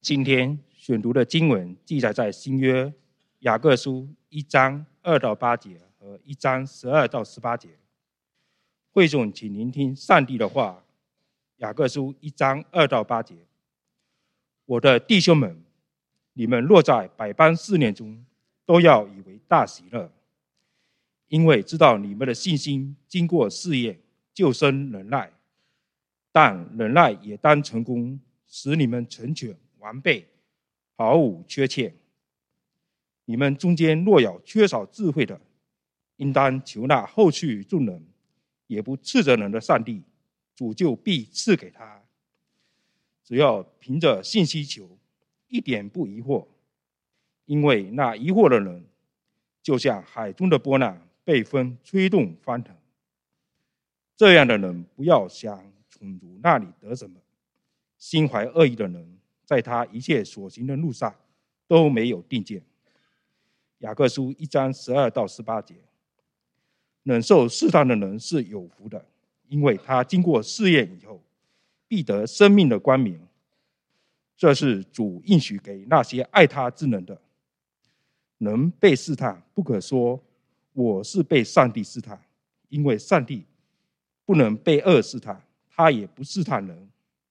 今天选读的经文记载在新约雅各书1章2到8节和1章12到18节。会众请聆听上帝的话。雅各书1章2到8节：我的弟兄们，你们若在百般试炼中，都要以为大喜乐，因为知道你们的信心经过试验，就生忍耐。但忍耐也当成功，使你们成全完备，毫无缺欠。你们中间若有缺少智慧的，应当求那厚赐众人，也不斥责人的上帝，主就必赐给他。只要凭着信心求，一点不疑惑，因为那疑惑的人，就像海中的波浪，被风吹动翻腾。这样的人不要想从主那里得什么。心怀恶意的人，在他一切所行的路上都没有定见。雅各书1章12到18节：忍受试探的人是有福的，因为他经过试验以后，必得生命的冠冕。这是主应许给那些爱他之人的。人被试探，不可说我是被上帝试探，因为上帝不能被恶试探，他也不试探人。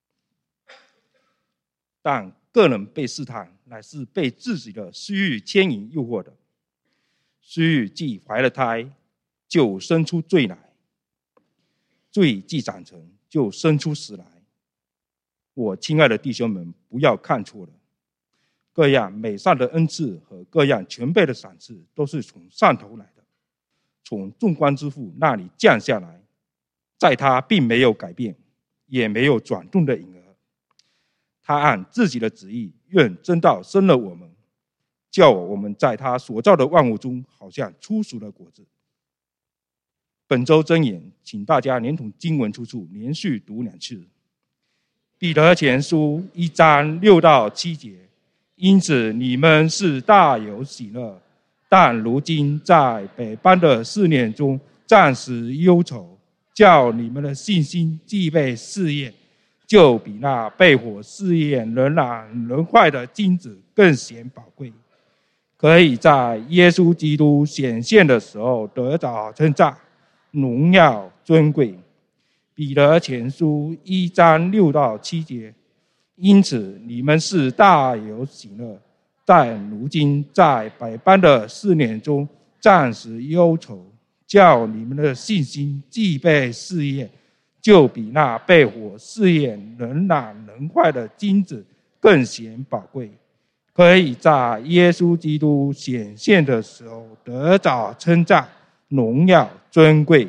但个人被试探，乃是被自己的私欲牵引诱惑的。私欲既怀了胎，就生出罪来；罪既长成，就生出死来。我亲爱的弟兄们，不要看错了。各样美善的恩赐和各样全备的赏赐，都是从上头来的，从众光之父那里降下来。在他并没有改变，也没有转动的影儿。他按自己的旨意，愿真道生了我们，叫我们在他所造的万物中，好像初熟的果子。本周箴言，请大家连同经文出处连续读2次。彼得前书1章6到7节：因此你们是大有喜乐，但如今在百般的试炼中暂时忧愁，叫你们的信心既被试验，就比那被火试验能让人坏的金子更显宝贵，可以在耶稣基督显现的时候得到称赞、荣耀、尊贵。彼得前书1章6到7节：因此你们是大有喜乐，但如今在百般的试炼中暂时忧愁，叫你们的信心既被试验，就比那被火试验能让人坏的金子更显宝贵，可以在耶稣基督显现的时候得到称赞、荣耀、尊贵。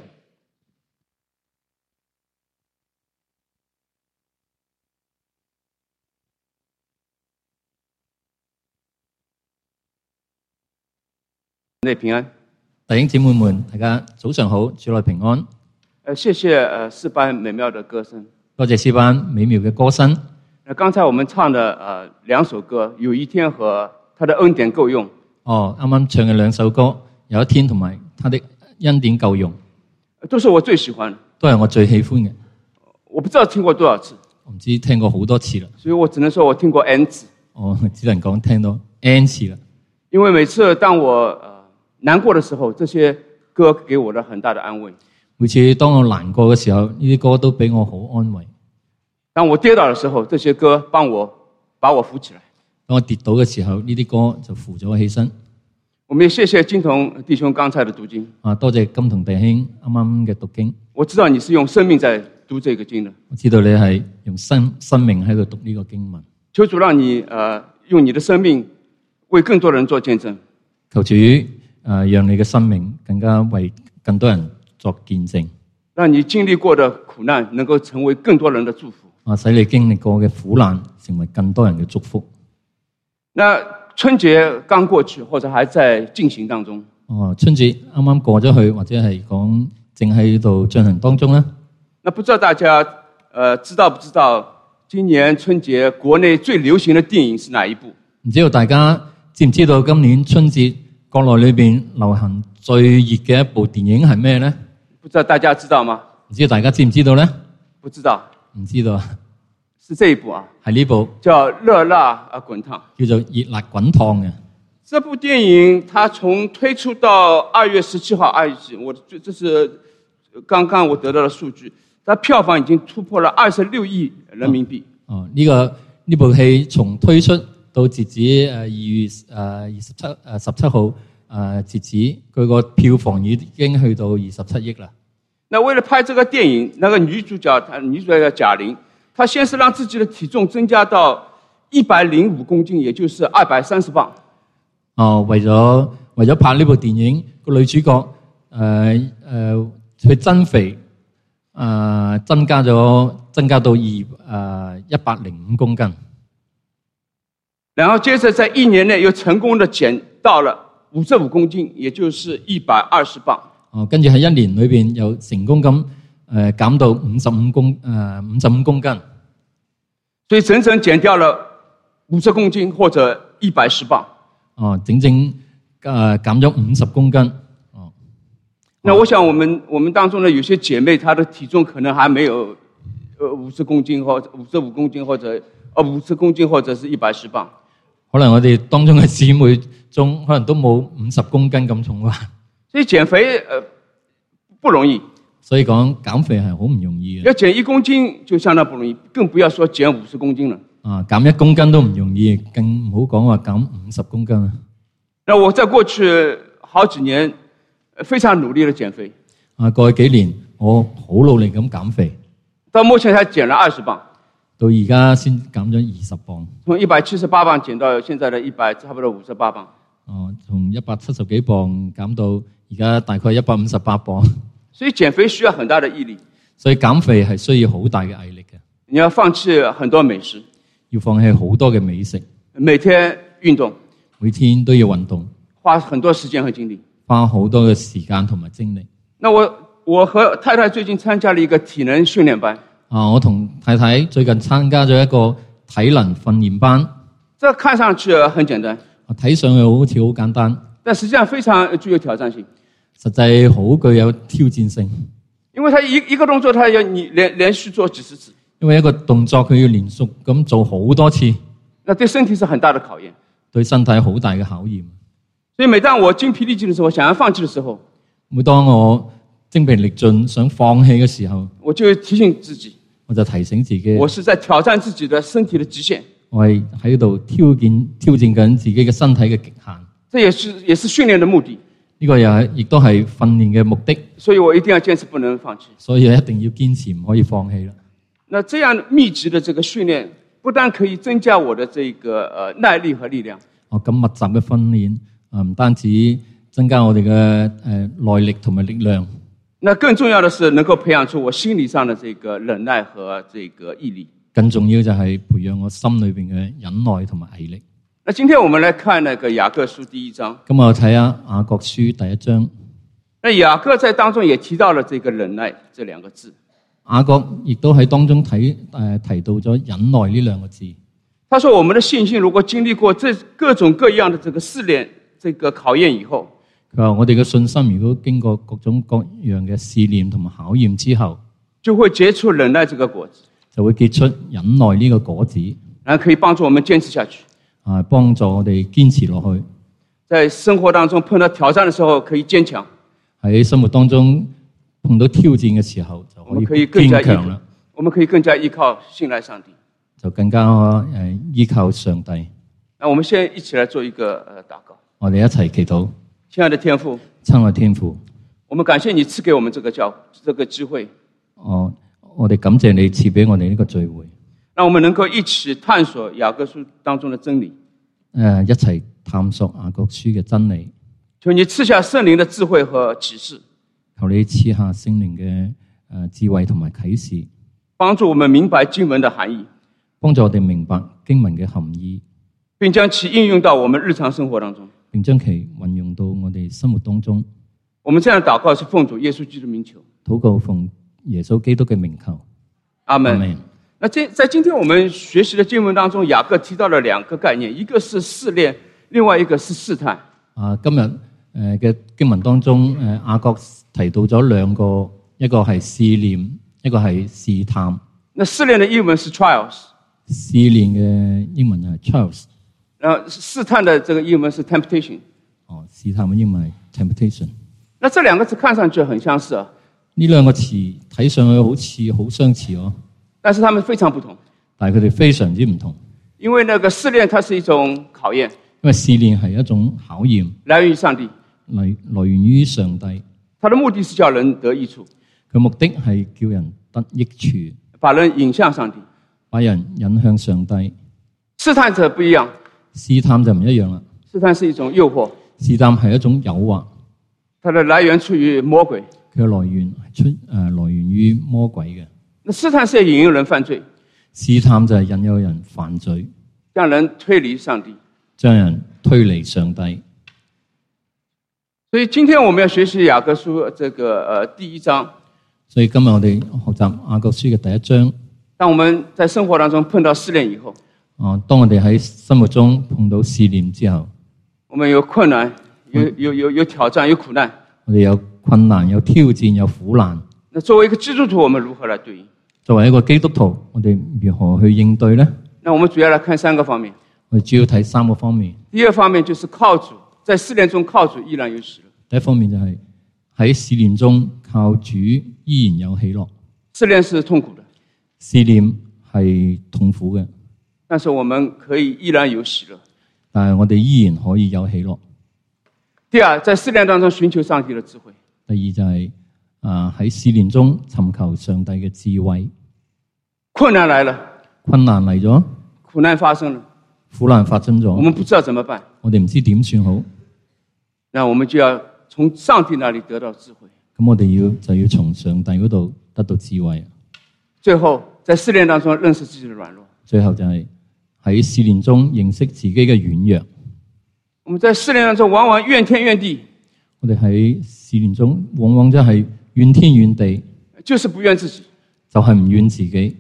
内平安， 弟兄姊妹們，大家早上好，主內平安。 謝謝詩班美妙的歌聲， 多謝詩班美妙嘅歌聲。 剛才我們唱的2首歌，有一天和他的恩典夠用。 啱啱唱嘅2首歌，有一天同埋他的恩典夠用， 都是我最喜歡的， 都係我最喜歡嘅。 我不知道聽過多少次， 我唔知聽過好多次啦。 所以我只能說我聽過 N 次。 只能講聽到 N 次啦。 因為每次當我難過的時候，這些歌給我了很大的安慰。 每次當我難過嘅時候，呢啲歌都俾我好安慰。 當我跌倒的時候，這些歌把我扶起來。 當我跌倒嘅時候，呢啲歌就扶咗我起身。 我們也謝謝金童弟兄剛才的讀經。 多謝金童弟兄啱啱嘅讀經。 我知道你是用生命在讀這個經的。我知道你係用生命喺度讀呢個經文。 求主讓你用你的生命為更多人做見證。 求主讓你嘅生命更加為更多人作見證， 讓你經歷過的苦難能夠成為更多人的祝福。 使你經歷過嘅苦難成為更多人嘅祝福。 那春節剛過去，或者還在進行當中。 春節啱啱過咗去，或者係講正喺度進行當中呢。 那不知道大家知道不知道，今年春節國內最流行的電影是哪一部？ 唔知道大家知唔知道今年春節國內裏邊流行最熱嘅一部電影係咩呢？不知道大家知道嗎？ 唔知道大家知唔知道呢？ 不知道。 唔知道。 是这一部啊， 係呢部叫《热辣滚烫》。 叫做《熱辣滾燙》嘅。 这部电影它从推出到2月17號2月17號，这是刚刚我得到的数据，它票房已經突破了26億人民幣。 呢部戲從推出到截止2月17號截止，佢個票房已經去到27億啦。 那為了拍這個電影，那個女主角叫賈玲，她先是讓自己的體重增加到105公斤，也就是230磅。 為咗拍呢部電影，個女主角去增肥，增加到105公斤。 然後接着在1年內又成功的減到了55公斤，也就是120磅。 跟住喺1年裏邊又成功咁減到55公斤。 所以整整減掉了50公斤或者110磅。 整減咗50公斤。 那我想我們當中的有些姐妹，她的體重可能還沒有50公斤或者55公斤或者50公斤或者是110磅。 可能我哋當中嘅姊妹中，可能都冇50公斤咁重啩。 所以減肥不容易。 所以講減肥係好唔容易嘅。 要減1公斤就相當不容易，更不要說減50公斤了。 減1公斤都唔容易，更唔好講話減50公斤。 那我在過去好幾年非常努力的減肥。 過去幾年我好努力咁減肥， 到目前才減了20磅。 到而家先減咗20磅。 從178磅減到現在的差不多58磅。 從170幾磅減到而家大概158磅。 所以減肥需要很大的毅力。 所以減肥係需要好大嘅毅力嘅。 你要放棄很多美食。 要放棄好多嘅美食。 每天運動。 每天都要運動。 花很多時間和精力。 花好多嘅時間同埋精力。 那我和太太最近參加了一個體能訓練班。 我同太太最近參加咗一個體能訓練班。 這看上去很簡單。 睇上去好似好簡單， 但實際上非常具有挑戰性。 實際好具有挑戰性。 因為它一個動作，它要你連續做幾十次。 因為一個動作佢要連續咁做好多次。 那對身體是很大的考驗。 對身體好大嘅考驗。 所以每當我精疲力盡的時候，想要放棄的時候， 每當我精疲力盡想放棄嘅時候， 我就提醒自己， 我就提醒自己， 我是在挑戰自己的身體的極限。 我係喺度挑戰緊自己嘅身體嘅極限。 這也是訓練的目的。 呢個亦都係訓練嘅目的。 所以我一定要堅持，不能放棄。 所以一定要堅持，唔可以放棄啦。 那這樣密集的這個訓練，不但可以增加我的這個耐力和力量。 咁密集嘅訓練唔單止增加我哋嘅耐力同埋力量。 那更重要的是能夠培養出我心理上的這個忍耐和這個毅力。 更重要就係培養我心裏邊嘅忍耐同埋毅力。 那今天我們來看那個雅各書第1章。 咁我睇下雅各書第1章。 那雅各在當中也提到了這個忍耐這兩個字。 雅各亦都喺當中提到咗忍耐呢兩個字。 他說：我們的信心如果經歷過這各種各樣的這個試煉、這個考驗以後， 佢話我哋嘅信心如果經過各種各樣嘅試煉同埋考驗之後， 就會結出忍耐這個果子， 就會結出忍耐呢個果子， 然後可以幫助我們堅持下去。 幫助我哋堅持落去。 在生活當中碰到挑戰的時候可以堅強。 喺生活當中碰到挑戰嘅時候就可以堅強啦。 我們可以更加依靠信賴上帝， 就更加依靠上帝。 那我們現在一起來做一個禱告。 我哋一齊祈禱。 親愛的天父， 親愛天父， 我們感謝你賜給我們這個機會。 我哋感謝你賜俾我哋呢個聚會， 讓我們能夠一起探索雅各書當中的真理。 一齊探索雅各書嘅真理。 求你賜下聖靈的智慧和啟示。 求你賜下聖靈嘅智慧同埋啟示， 幫助我們明白經文的含義， 幫助我哋明白經文嘅含義， 並將其應用到我們日常生活當中， 並將其運用到我哋生活當中。 我們這樣的禱告是奉主耶穌基督名求。 禱告奉耶穌基督嘅名求。 阿門。那在今天我們學習的經文當中，雅各提到了兩個概念，一個是試煉，另外一個是試探。 今日嘅經文當中，雅各提到咗兩個，一個係試煉，一個係試探。 那試煉的英文是 trials， 試煉嘅英文係 trials， 然後試探的這個英文是 temptation。 試探嘅英文係 temptation。 那這兩個字看上去很相似啊， 呢兩個詞睇上去好似好相似哦， 但是它們非常不同。 但係佢哋非常之唔同。 因為那個試煉它是一種考驗， 因為試煉係一種考驗， 來源於上帝， 來源於上帝。 它的目的是叫人得益處， 佢目的係叫人得益處， 把人引向上帝， 把人引向上帝。 試探者不一樣， 試探就唔一樣啦。 試探是一種誘惑， 試探係一種誘惑， 它的來源出於魔鬼， 佢嘅來源於魔鬼嘅。 那試探是引誘人犯罪， 試探就係引誘人犯罪， 將人推離上帝， 將人推離上帝。 所以今天我們要學習雅各書這個第一章。 所以今日我哋學習雅各書嘅第一章。 當我們在生活當中碰到試煉以後， 當我哋喺生活中碰到試煉之後， 我們有困難，有挑戰，有苦難。 我哋有困難，有挑戰，有苦難。 那作為一個基督徒，我們如何來對應？ 作為一個基督徒，我哋如何去應對呢？ 那我們主要來看三個方面。 我哋主要睇三個方面。 第二方面就是靠主，在試煉中靠主依然有喜樂。 第一方面就係喺試煉中靠主依然有喜樂。 試煉是痛苦的， 試煉係痛苦嘅， 但是我們可以依然有喜樂。 但係我哋依然可以有喜樂。 第二，在試煉當中尋求上帝的智慧。 第二就係喺試煉中尋求上帝嘅智慧。 困難來了， 困難嚟咗， 苦難發生了， 苦難發生咗， 我們不知道怎麼辦， 我哋唔知點算好。 那我們就要從上帝那裡得到智慧。 咁我哋就要從上帝嗰度得到智慧。 最後，在試煉當中認識自己的軟弱。 最後就係喺試煉中認識自己嘅軟弱。 我們在試煉當中往往怨天怨地。 我哋喺試煉中往往真係怨天怨地， 就是不怨自己， 就係唔怨自己。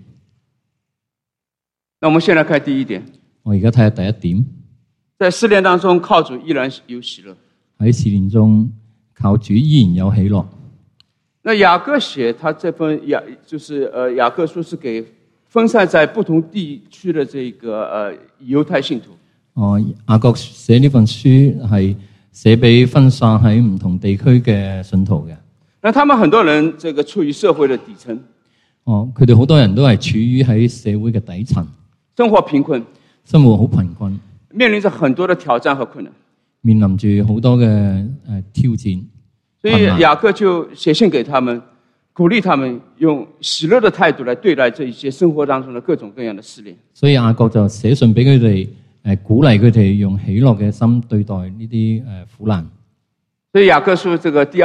那我們先來看第一點。 我而家睇下第一點， 在試煉當中靠主依然有喜樂。 喺試煉中靠主依然有喜樂。 那雅各寫他這份雅各書是給分散在不同地區的這個猶太信徒。 雅各寫呢份書係寫俾分散喺唔同地區嘅信徒嘅。 那他們很多人這個處於社會的底層。 佢哋好多人都係處於喺社會嘅底層， 生活貧困， 生活好貧困， 面臨着很多的挑戰和困難， 面臨住好多嘅挑戰。 所以雅各就寫信給他們，鼓勵他們用喜樂的態度來對待這一些生活當中的各種各樣的試煉。 所以雅各就寫信俾佢哋，鼓勵佢哋用喜樂嘅心對待呢啲苦難。 所以雅各書這個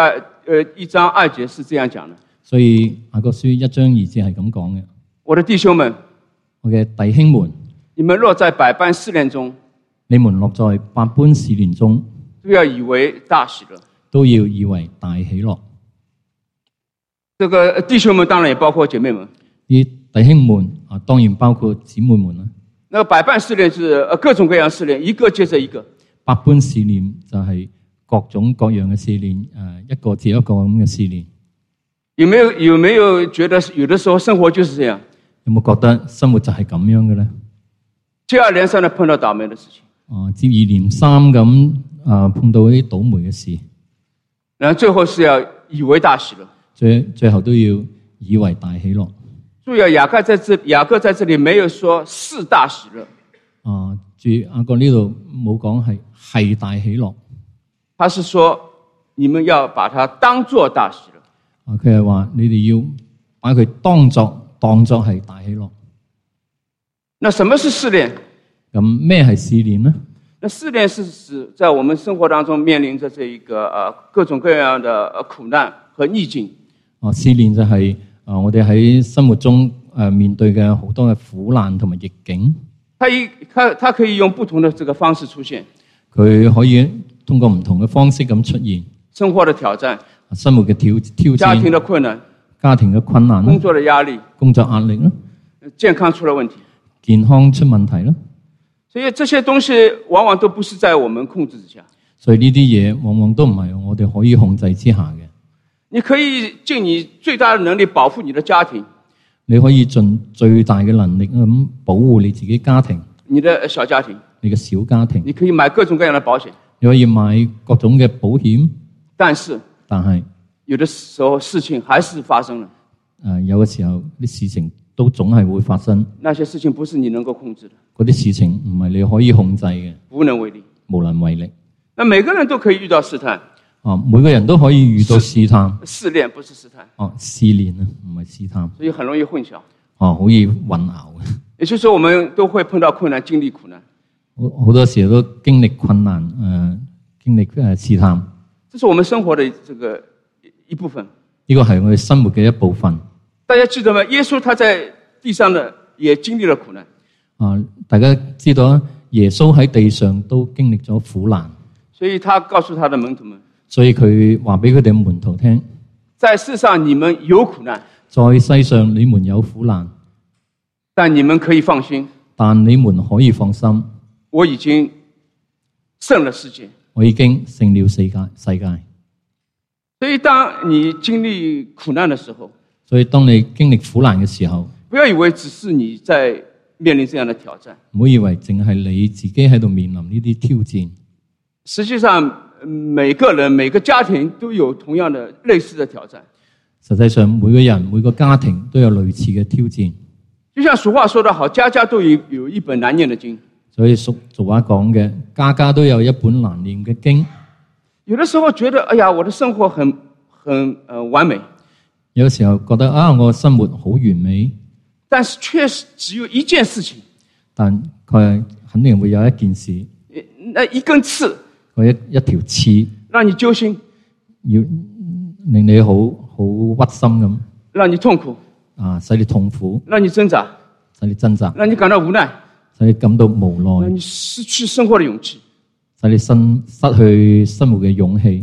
1章2節是這樣講的。 所以雅各書1章2節係咁講嘅。 我的弟兄們， 我嘅弟兄們， 你們落在百般試煉中， 你們落在百般試煉中， 都要以為大喜樂。 都要以為大喜樂。 這個弟兄們當然也包括姐妹們。 啲弟兄們當然包括姊妹們啦。 那個百般試煉是各種各樣試煉，一個接着一個。 百般試煉就係各種各樣嘅試煉，一個接一個咁嘅試煉。 有沒有覺得有的時候生活就是這樣？ 有冇覺得生活就係咁樣嘅咧？ 接二連三的碰到倒霉的事情。 接二連三咁碰到啲倒霉嘅事。 然後最後是要以為大喜樂。 最後都要以為大喜樂。 注意啊，雅各在這裡沒有說是大喜樂。 注意雅各呢度冇講係大喜樂。 他是說你們要把它當作大喜樂。 佢係話你哋要把佢當作係大喜樂。 那什麼是試煉？ 咁咩係試煉呢？ 那試煉是指在我們生活當中面臨着這一個各種各樣的苦難和逆境。 試煉就係我哋喺生活中面對嘅好多嘅苦難同埋逆境。 它可以用不同的這個方式出現。 佢可以通過唔同嘅方式咁出現。 生活的挑戰， 生活嘅挑戰， 家庭的困難， 家庭嘅困難， 工作的壓力， 工作壓力啦， 健康出了問題， 健康出問題啦。 所以這些東西往往都不是在我們控制之下。 所以呢啲嘢往往都唔係我哋可以控制之下嘅。 你可以盡你最大的能力保護你的家庭， 你可以盡最大嘅能力咁保護你自己家庭、 你的小家庭， 你嘅小家庭， 你可以買各種各樣的保險， 你可以買各種嘅保險， 但係有的時候事情還是發生了。 有嘅時候啲事情都總係會發生， 那些事情不是你能夠控制的， 嗰啲事情唔係你可以控制嘅， 無能為力。 無能為力。 那每個人都可以遇到試探， 每個人都可以遇到試探， 試煉不是試探， 試煉啊，唔係試探， 所以很容易混淆， 好易混淆嘅。 也就是說，我們都會碰到困難，經歷苦難。 好多時候都經歷困難，經歷試探。 這是我們生活的這個一部分。 呢個係我哋生活嘅一部分。 大家記得嗎？耶穌他在地上呢，也經歷了苦難。 大家知道耶穌喺地上都經歷咗苦難， 所以他告訴他的門徒們， 所以佢話俾佢哋門徒聽， 在世上你們有苦難， 在世上你們有苦難， 但你們可以放心， 但你們可以放心， 我已經勝了世界， 我已經勝了世界。 所以當你經歷苦難的時候， 所以當你經歷苦難嘅時候， 不要以為只是你在面臨這樣的挑戰， 唔好以為淨係你自己喺度面臨呢啲挑戰。 實際上每個人每個家庭都有同樣的類似的挑戰。 實際上每個人每個家庭都有類似嘅挑戰。 就像俗話說得好，家家都有一本難念的經。 所以俗話講嘅，家家都有一本難念嘅經。 有的時候覺得，哎呀，我的生活很完美。 有時候覺得我生活好完美， 但是確實只有一件事情。 但佢肯定會有一件事， 那一根刺， 佢一條刺， 讓你揪心， 要令你好屈心咁， 讓你痛苦， 使你痛苦， 讓你掙扎， 使你掙扎， 讓你感到無奈， 使你感到無奈， 讓你失去生活的勇氣， 使你失去生活嘅勇氣。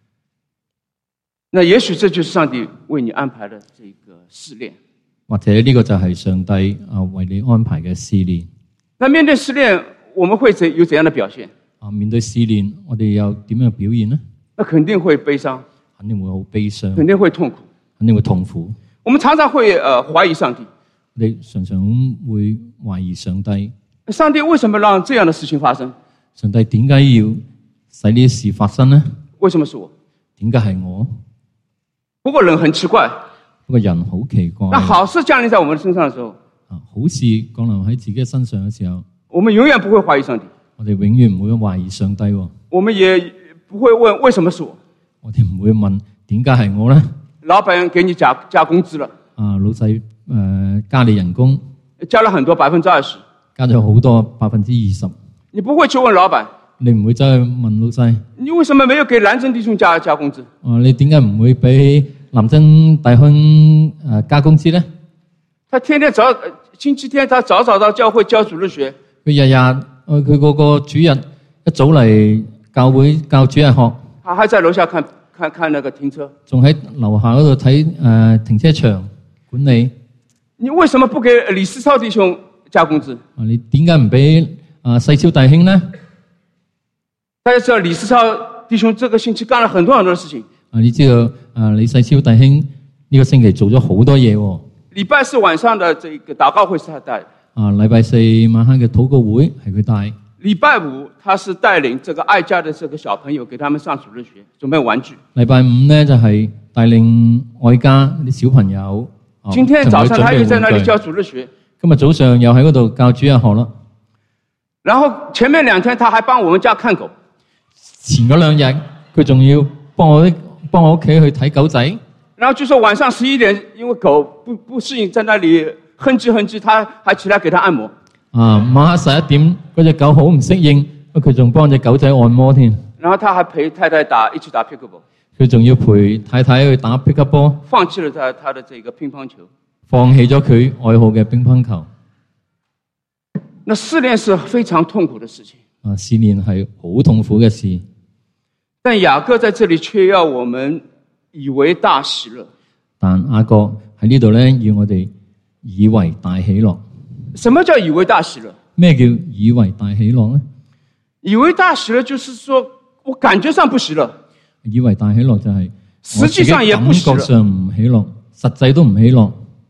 那也許這就是上帝為你安排的這個試煉， 或者呢個就係上帝為你安排嘅試煉。 那面對試煉，我們會有怎樣的表現？ 面對試煉，我哋又點樣表現呢？ 那肯定會悲傷， 肯定會好悲傷， 肯定會痛苦， 肯定會痛苦。 我們常常會懷疑上帝， 你常常會懷疑上帝。 上帝為什麼讓這樣的事情發生？ 上帝點解要使呢啲事發生呢？ 為什麼是我？ 點解係我？ 不過人很奇怪， 不過人好奇怪。 那好事降臨在我們身上的時候， 好事降臨喺自己身上嘅時候， 我們永遠不會懷疑上帝。 我哋永遠唔會懷疑上帝。 我們也不會問為什麼是我。 我哋唔會問點解係我呢？ 老闆給你加工資了， 老細加你人工， 加了很多20%， 加咗好多20%。 你不會去問老闆， 你唔會走去問老細，你為什麼沒有給藍真弟兄加工資？ 你點解唔會俾藍真弟兄加工資呢？ 他天天星期天他早到教會教主日學， 佢日日佢嗰個主日一早嚟教會教主日學， 他還在樓下看那個停車， 仲喺樓下嗰度睇停車場管理。 你為什麼不給李思超弟兄加工資？ 你點解唔俾細超弟兄呢？ 大家知道李思超弟兄這個星期幹了很多很多的事情。 你知道李細超弟兄呢個星期做咗好多嘢喎。 禮拜四晚上的這個禱告會是他帶。 禮拜四晚黑嘅禱告會係佢帶。 禮拜五他是帶領這個愛家的這個小朋友，給他們上主日學，準備玩具。 禮拜五呢就係帶領愛家啲小朋友。 今天早上他又在那裡教主日學。 今日早上又喺嗰度教主日學啦。 然後前面2天他還幫我們家看狗。 前嗰2日佢仲要幫我屋企去睇狗仔。 然後就說晚上11點，因為狗不適應，在那裡哼唧，他還起來給他按摩。 晚黑11點，嗰隻狗好唔適應，佢仲幫隻狗仔按摩添。 然後他還陪太太一起打 pickleball。佢仲要陪太太去打 pickleball。 放棄了他的這個乒乓球。 放棄咗佢愛好嘅乒乓球。 那試煉是非常痛苦的事情。 試煉係好痛苦嘅事。 但雅各在這裡卻要我們以為大喜樂。但雅各喺呢度咧，要我哋以為大喜樂。 什麼叫以為大喜樂？ 咩叫以為大喜樂呢？ 以為大喜樂就是說我感覺上不喜樂。 以為大喜樂就係實際上也不喜樂， 感覺上唔喜樂，實際都唔喜樂。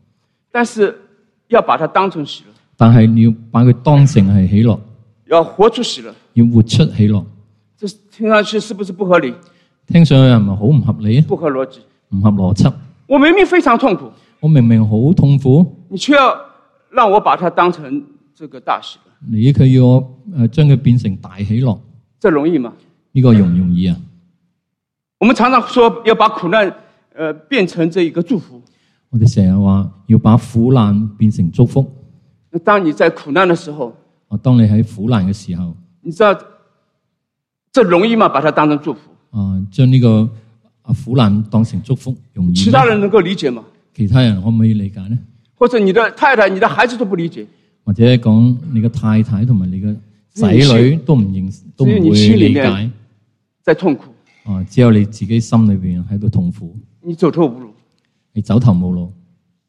但是要把它當成喜樂， 但係你要把佢當成係喜樂， 要活出喜樂。 要活出喜樂。 這聽上去是不是不合理？ 聽上去係咪好唔合理啊？ 不合邏輯， 唔合邏輯。 我明明非常痛苦， 我明明好痛苦， 你卻要讓我把它當成這個大喜樂， 你佢要我將佢變成大喜樂， 這容易嗎？ 呢個容唔容易啊？ 我們常常說要把苦難變成這一個祝福。 我哋成日話要把苦難變成祝福。 那當你在苦難的時候， 當你喺苦難嘅時候， 你知道這容易嗎？把它當成祝福， 將呢個苦難當成祝福，容易嗎？ 其他人能夠理解嗎？ 其他人可唔可以理解呢？ 或者你的太太、你的孩子都不理解， 或者講你嘅太太同埋你嘅仔女都唔都唔會理解， 在痛苦。 只有你自己心裏邊喺度痛苦， 你走投無路， 你走投無路。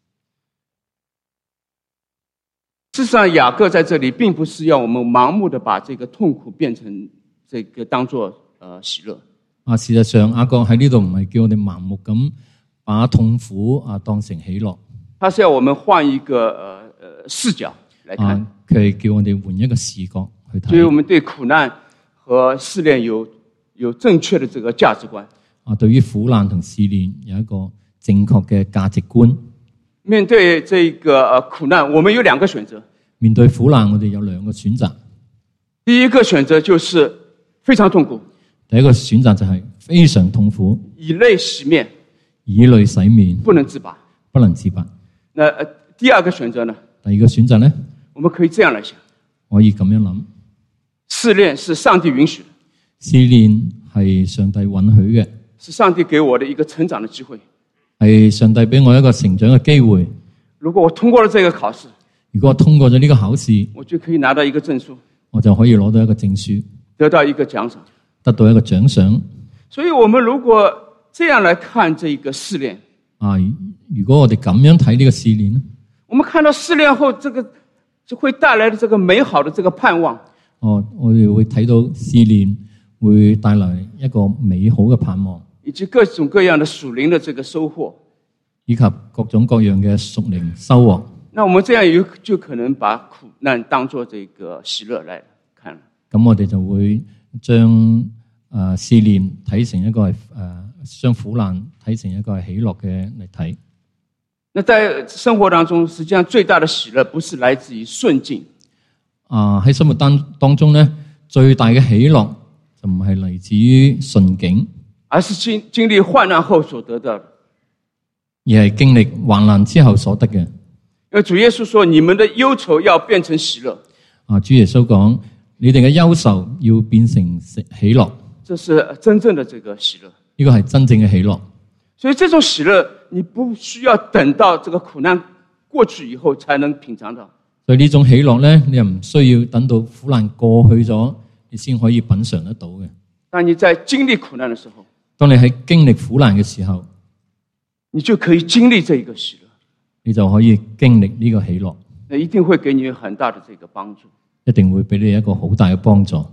事實上，雅各在這裡並不是要我們盲目的把這個痛苦變成這個當作喜樂。 事實上，雅各喺呢度唔係叫我哋盲目咁把痛苦當成喜樂。他是要我們換一個視角來看。 佢係叫我哋換一個視角去睇。 所以我們對苦難和試煉有正確的這個價值觀。 對於苦難同試煉有一個正確嘅價值觀。 面對這個苦難，我們有兩個選擇。 面對苦難，我哋有兩個選擇。 第一個選擇就是非常痛苦。 第一個選擇就係非常痛苦， 以淚洗面， 以淚洗面， 不能自拔， 不能自拔。 那第二個選擇呢？ 第二個選擇呢？ 我們可以這樣來想， 可以咁樣諗。 試煉是上帝允許， 試煉係上帝允許嘅， 是上帝給我的一個成長的機會， 係上帝俾我一個成長嘅機會。 如果我通過了這個考試， 如果我通過咗呢個考試， 我就可以拿到一個證書， 我就可以攞到一個證書， 得到一個獎賞， 得到一個獎賞。 所以我們如果這樣來看這個試煉， 如果我哋咁樣睇呢個試煉呢， 我們看到試煉後，這個就會帶來的這個美好的這個盼望。 我哋會睇到試煉會帶來一個美好嘅盼望， 以及各種各樣的屬靈的這個收穫， 以及各種各樣嘅屬靈收穫。 那我們這樣就可能把苦難當作這個喜樂來看了。 咁我哋就會將試煉睇成一個係將苦難睇成一個係喜樂嘅嚟睇。 那在生活當中，實際上最大的喜樂不是來自於順境。 喺生活當中咧，最大嘅喜樂就唔係嚟自於順境， 而是經歷患難後所得到的， 而係經歷患難之後所得嘅。 因為主耶穌說：你們的憂愁要變成喜樂。 主耶穌講：你哋嘅憂愁要變成喜樂。這是真正的這個喜樂。 呢個係真正嘅喜樂。 所以這種喜樂，你不需要等到這個苦難過去以後才能品嘗到。 所以呢種喜樂咧，你又唔需要等到苦難過去咗，你先可以品嘗得到嘅。 當你在經歷苦難的時候， 當你喺經歷苦難嘅時候， 你就可以經歷這一個喜樂， 你就可以經歷呢個喜樂。 那一定會給你很大的這個幫助， 一定會俾你一個好大嘅幫助。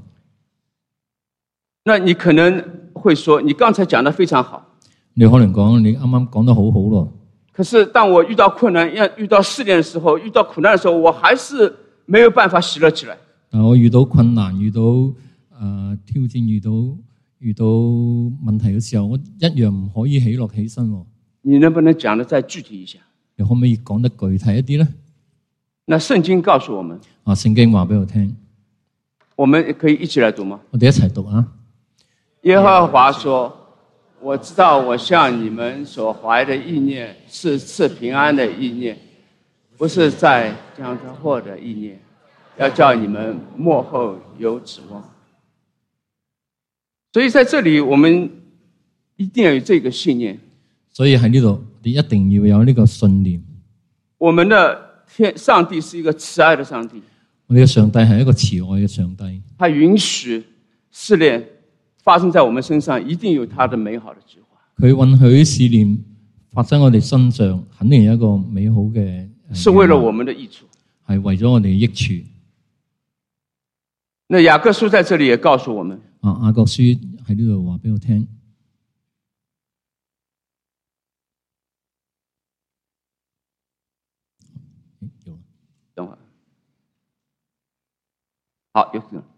那你可能會說，你剛才講得非常好。 你可能講你啱啱講得好好咯。 可是當我遇到困難、遇到試煉的時候、遇到苦難的時候，我還是沒有辦法喜樂起來。 但我遇到困難、遇到挑戰、遇到問題嘅時候，我一樣唔可以喜樂起身。 你能不能講得再具體一下？ 你可唔可以講得具體一啲咧？ 那聖經告訴我們。 聖經話俾我聽。 我們可以一起來讀嗎？ 我哋一齊讀啊！ 耶和華說：我知道我向你們所懷的意念是賜平安的意念，不是在將他禍的意念，要叫你們末後有指望。所以在這裡我們一定要有這個信念。 所以喺呢度你一定要有呢個信念。 我們的上帝是一個慈愛的上帝。 我哋嘅上帝係一個慈愛嘅上帝。他允許試煉發生在我們身上，一定有他的美好的計劃。佢允許試煉發生我哋身上，肯定有一個美好嘅。 是為了我們的益處， 係為咗我哋嘅益處。 那雅各書在這裡也告訴我們。 雅各書喺呢度話俾我聽。 好，有请。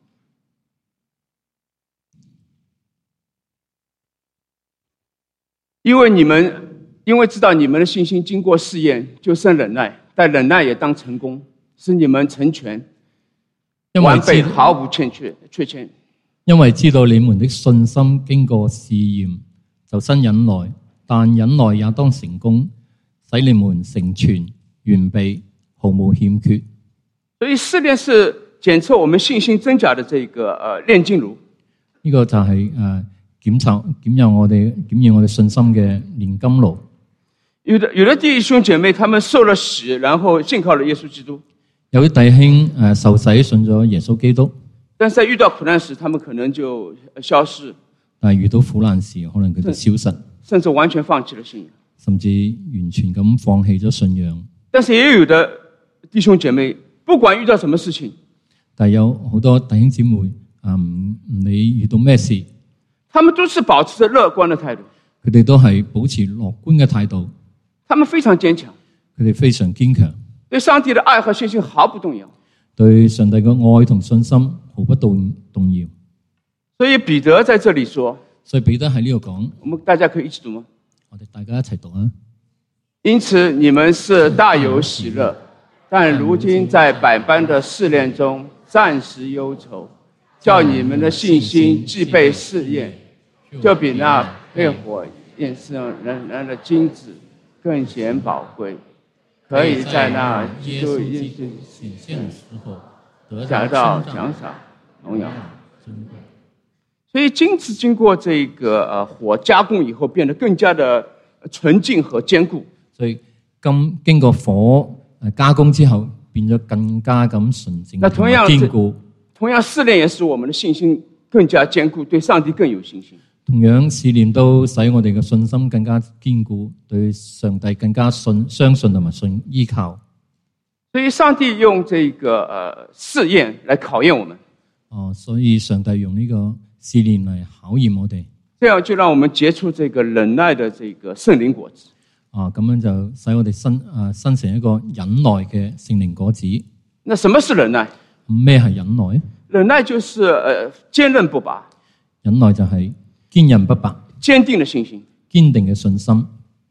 因为知道你们的信心经过试驗，就生忍耐，但忍耐也當成功，使你們成全完備，毫無缺欠。 因為知道你們的信心經過試驗，就生忍耐，但忍耐也當成功，使你們成全完備，毫無欠缺。 所以試煉是檢測我們信心真假的這個煉金爐。 呢個就係檢驗我哋信心嘅煉金爐。 有的弟兄姐妹，他們受了洗，然後信靠了耶穌基督。 有啲弟兄受洗信咗耶穌基督， 但是在遇到苦難時，他們可能就消失。 但係遇到苦難時，可能佢就消失， 甚至完全放棄了信仰， 甚至完全咁放棄咗信仰。 但是也有的弟兄姐妹，不管遇到什麼事情， 但係有好多弟兄姊妹唔理遇到咩事， 他們都是保持着樂觀的態度。 佢哋都係保持樂觀嘅態度。 他們非常堅強， 佢哋非常堅強， 對上帝的愛和信心毫不動搖， 對上帝嘅愛同信心毫不動搖。 所以彼得在這裡說， 所以彼得喺呢度講， 我們大家可以一起讀嗎？ 我哋大家一齊讀啊！ 因此你們是大有喜樂，但如今在百般的試煉中暫時憂愁，叫你們的信心既被試驗，就比那被火焰試仍然的金子更顯寶貴，可以在那基督耶穌顯現的時候得到獎賞榮耀。所以金子經過這個火加工以後，變得更加的純淨和堅固。 所以經過火加工之後，變咗更加咁純淨同埋堅固。 同樣試煉也使我們的信心更加堅固，對上帝更有信心。 同樣試煉都使我哋嘅信心更加堅固，對上帝更加相信同埋依靠。 所以上帝用這個試驗來考驗我們。 所以上帝用呢個試煉嚟考驗我哋。 這樣就讓我們結出這個忍耐的這個聖靈果子。 咁樣就使我哋生成一個忍耐嘅聖靈果子。 那什麼是忍耐？ 咩係忍耐？ 忍耐就是堅韌不拔。 忍耐就係堅韌不拔， 堅定的信心， 堅定嘅信心。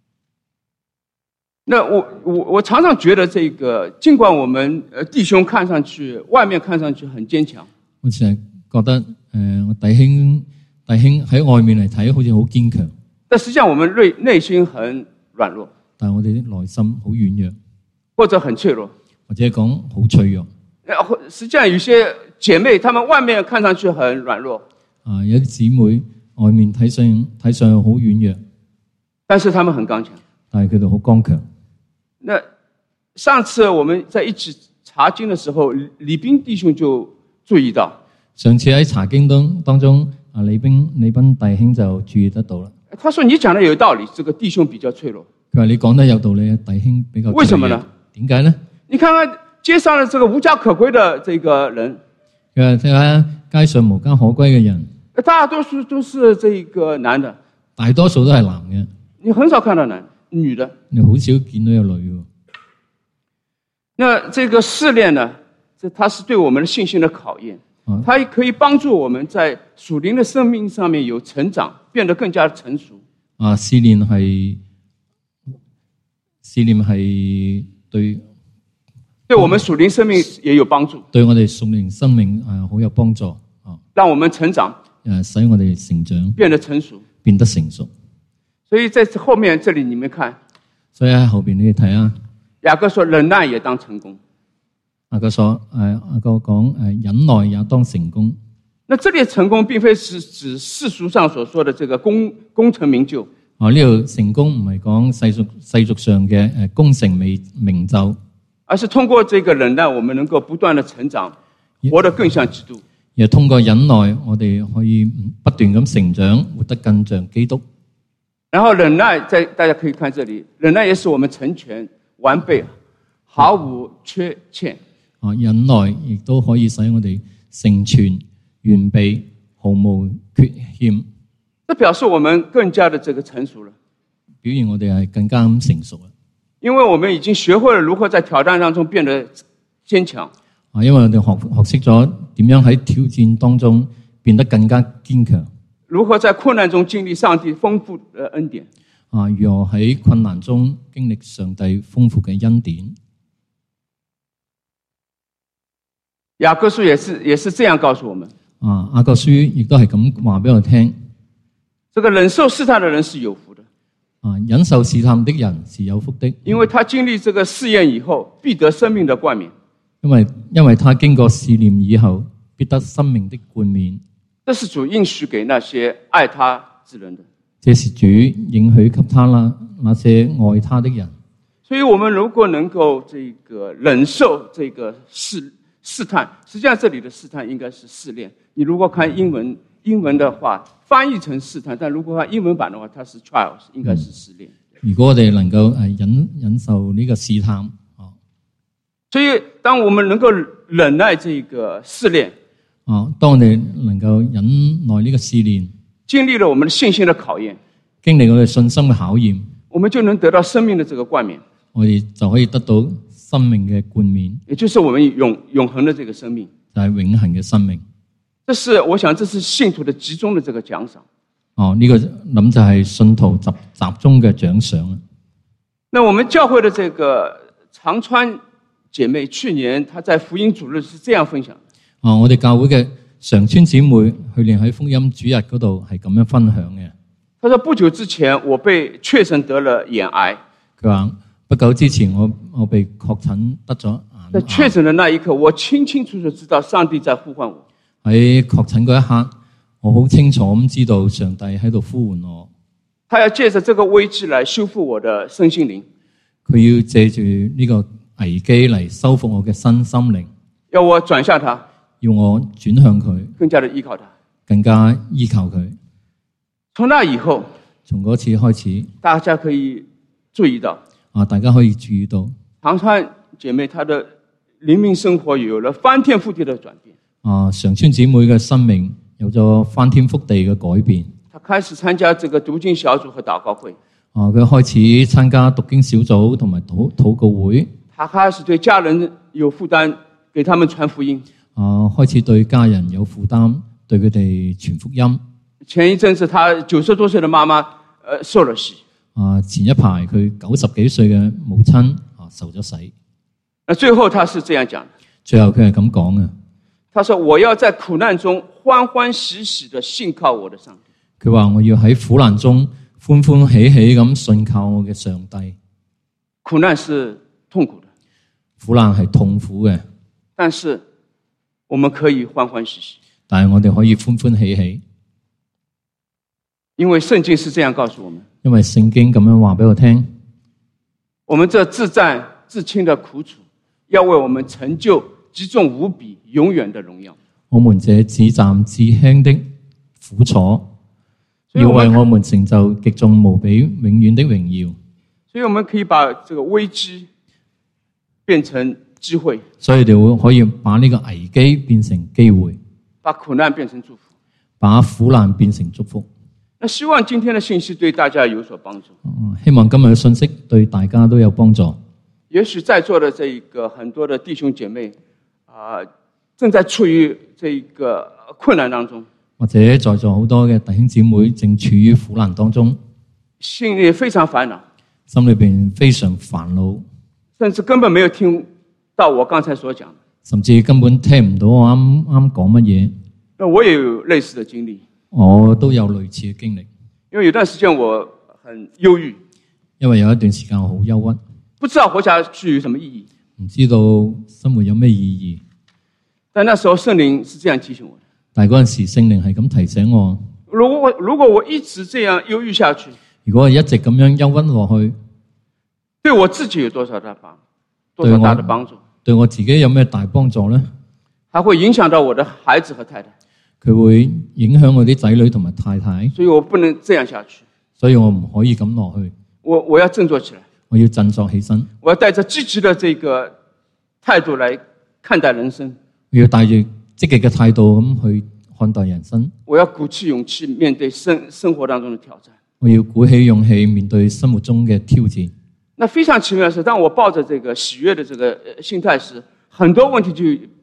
那我常常覺得這個，儘管我們弟兄看上去外面看上去很堅強， 我成日覺得我弟兄喺外面嚟睇好似好堅強， 但實際上我們內心很軟弱， 但係我哋啲內心好軟弱， 或者很脆弱， 或者講好脆弱。 實際上有些姐妹，她們外面看上去很軟弱， 有啲姊妹外面睇上好軟弱， 但是她們很剛強， 但係佢哋好剛強。 那上次我們在一起查經的時候，李斌弟兄就注意到， 上次喺查經當中，李斌弟兄就注意得到啦。 他說你講得有道理，這個弟兄比較脆弱。 佢話你講得有道理，弟兄比較脆弱。 為什麼呢？ 點解呢？ 你看看街上的這個無家可歸的這個人， 佢話睇下街上無家可歸嘅人， 大多數都是這個男的， 大多數都係男嘅。 你很少看到女的， 你好少見到有女嘅。 那這個試煉呢，它是對我們的信心的考驗，它可以幫助我們在屬靈的生命上面有成長，變得更加成熟。 試煉係對我們屬靈生命也有幫助， 對我哋屬靈生命好有幫助。 讓我們成長， 使我哋成長， 變得成熟， 變得成熟。 所以在後面這裡你們看， 所以喺後邊你哋睇啊。 雅各說忍耐也當成功。 雅各講忍耐也當成功。 那這裡的成功並非是指世俗上所說的這個功成名就。 呢度成功唔係講世俗上嘅功成名就， 而是通過這個忍耐，我們能夠不斷的成長，活得更像基督。 而通過忍耐，我哋可以不斷咁成長，活得更像基督。 然後忍耐，大家可以看這裡，忍耐也使我們成全完備，毫無缺欠。 忍耐亦都可以使我哋成全完備，毫無缺欠。 這表示我們更加的這個成熟了， 表現我哋係更加咁成熟啦。 因為我們已經學會了如何在挑戰當中變得堅強。 因為我哋學識咗點樣喺挑戰當中變得更加堅強。 如何在困難中經歷上帝豐富的恩典。 如何喺困難中經歷上帝豐富嘅恩典。 雅各書也是這樣告訴我們。 雅各書亦都係咁話俾我聽。 這個忍受試探的人是有福的。 忍受試探的人是有福的， 因為他經歷這個試驗以後，必得生命的冠冕。 因為他經過試驗以後，必得生命的冠冕。 這是主應許給那些愛他之人的。 這是主應許給他那些愛他的人。 所以我們如果能夠這個忍受這個試探，實際上這裡的試探應該是試煉。你如果看英文的話，翻譯成試探，但如果看英文版的話，它是 trials， 應該是試煉。 如果我哋能夠忍受呢個試探， 所以當我們能夠忍耐這個試煉， 當我哋能夠忍耐呢個試煉， 經歷了我們的信心的考驗， 經歷我哋信心嘅考驗， 我們就能得到生命的這個冠冕。 我哋就可以得到生命嘅冠冕， 也就是我們永恆的這個生命， 就係永恆嘅生命。 我想這是信徒的集中的這個獎賞。 呢個諗就係信徒集中嘅獎賞。 那我們教會的這個長川姐妹，去年她在福音主日是這樣分享。 我哋教會嘅常川姊妹去年喺福音主日嗰度係咁樣分享嘅。 她說不久之前我被確診得了眼癌。 佢話不久之前我被確診得咗眼癌。 在確診的那一刻，我清清楚楚知道上帝在呼喚我。 喺確診嗰一刻，我好清楚咁知道上帝喺度呼喚我。 他要借着這個危機來修復我的身心靈。 佢要借住呢個危機嚟修復我嘅身心靈。 要我轉向他， 要我轉向佢， 更加的依靠他， 更加依靠佢。 從那以後， 從嗰次開始， 大家可以注意到， 大家可以注意到， 長川姐妹她的靈命生活有了翻天覆地的轉變。 常川姊妹嘅生命有咗翻天覆地嘅改變。 她開始參加這個讀經小組和禱告會。 佢開始參加讀經小組同埋禱告會。 她開始對家人有負擔，給他們傳福音。 開始對家人有負擔，對佢哋傳福音。 前一陣子，她90多歲的媽媽受了洗。 前一排佢90幾歲嘅母親受咗洗。 最後她是這樣講。 最後佢係咁講嘅。 他說：我要在苦難中歡歡喜喜地信靠我的上帝。 佢話我要喺苦難中歡歡喜喜咁信靠我嘅上帝。 苦難是痛苦的， 苦難係痛苦嘅， 但是我們可以歡歡喜喜。 但係我哋可以歡歡喜喜， 因為聖經是這樣告訴我們。 因為聖經咁樣話俾我聽， 我們這自戰自輕的苦楚，要為我們成就極重無比永遠的榮耀。 我們這自戰自輕的苦楚，要為我們成就極重無比永遠的榮耀。 所以我們可以把這個危機變成機會， 所以你可以把呢個危機變成機會， 把苦難變成祝福， 把苦難變成祝福。 那希望今天的信息對大家有所幫助。 希望今日嘅信息對大家都有幫助。 也許在座的這一個很多的弟兄姐妹正在處於這一個困難當中， 或者在座好多嘅弟兄姊妹正處於苦難當中， 心裏非常煩惱， 心裏邊非常煩惱， 甚至根本沒有聽到我剛才所講的， 甚至根本聽唔到我啱講乜嘢。 那我也有類似的經歷， 我都有類似嘅經歷。 因為有段時間我很憂鬱， 因為有一段時間我好憂鬱， 不知道活下去有什麼意義， 唔知道生活有咩意義。 但那時候聖靈是這樣提醒我的。 但係嗰陣時聖靈係咁提醒我， 如果我一直這樣憂鬱下去， 如果我一直咁樣憂鬱落去， 對我自己有多少大的幫助？ 對我自己有咩大幫助呢？ 還會影響到我的孩子和太太， 佢會影響我啲仔女同埋太太， 所以我不能這樣下去， 所以我唔可以咁落去。 我要振作起來， 我要振作起身， 我要帶着積極的這個態度來看待人生， 我要帶住積極嘅態度咁去看待人生。 我要鼓起勇氣面對生活當中的挑戰。 我要鼓起勇氣面對生活中嘅挑戰。那非常奇妙的是，當我抱着這個喜悅的這個心態時，很多問題就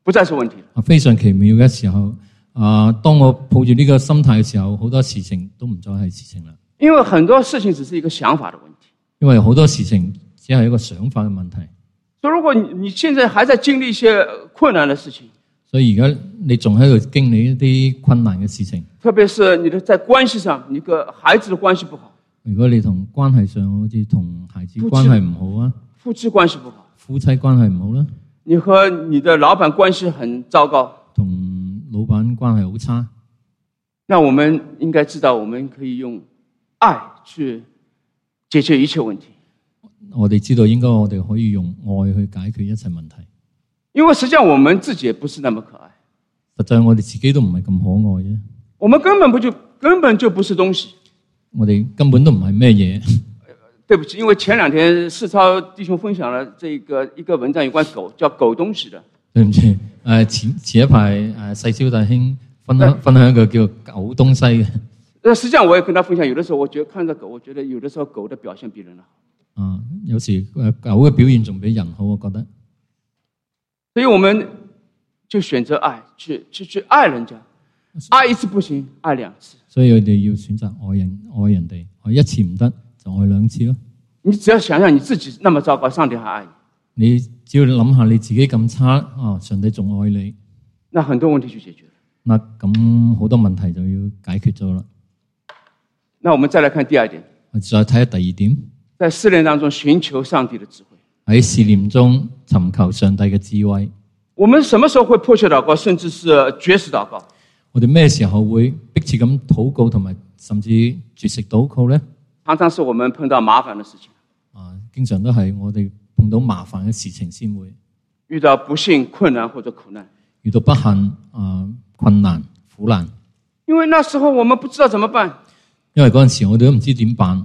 不再是問題了。 非常奇妙嘅時候，當我抱住呢個心態嘅時候，好多事情都唔再係事情啦。 因為很多事情只是一個想法的問題。 因為好多事情只係一個想法嘅問題。 所以如果你現在還在經歷一些困難的事情， 所以而家你仲喺度經歷一啲困難嘅事情， 特別是你的在關係上，你跟孩子的關係不好， 如果你同關係上好似同孩子關係唔好啊， 夫妻關係不好， 夫妻關係唔好啦， 你和你的老闆關係很糟糕， 同老闆關係好差， 那我們應該知道，我們可以用愛去解決一切問題。 我哋知道應該我哋可以用愛去解決一切問題。 因為實際上我們自己也不是那麼可愛， 實際我哋自己都唔係咁可愛啫。 我們根本就不是東西。 我哋根本都唔係咩嘢。 對不起，因為前兩天世超弟兄分享了一個文章有關狗，叫狗東西的。 對唔住，前一排世超大兄分享一個叫狗東西嘅。 實際上我也跟他分享，有的時候我覺得看着狗，我覺得有的時候狗的表現比人好。 有時狗嘅表現仲比人好，我覺得。 所以我們就選擇愛，去愛人家，愛一次不行，愛兩次。 所以我哋要選擇愛人哋，愛一次唔得就愛兩次咯。 你只要想想你自己那麼糟糕，上帝還愛你。 你只要諗下你自己咁差，上帝仲愛你， 那很多問題就解決了。 咁好多問題就要解決咗啦。 那我們再來看第二點， 我再睇下第二點， 在試煉當中尋求上帝的智慧。 喺試驗中尋求上帝嘅智慧。 我們什麼時候會迫切禱告，甚至是絕食禱告？ 我哋咩時候會迫切咁禱告，同埋甚至絕食禱告呢？ 常常是我們碰到麻煩的事情。 經常都係我哋碰到麻煩嘅事情先會遇到不幸、困難或者苦難。 遇到不幸、困難、苦難。 因為那時候我們不知道怎麼辦。 因為嗰陣時我哋都唔知點辦。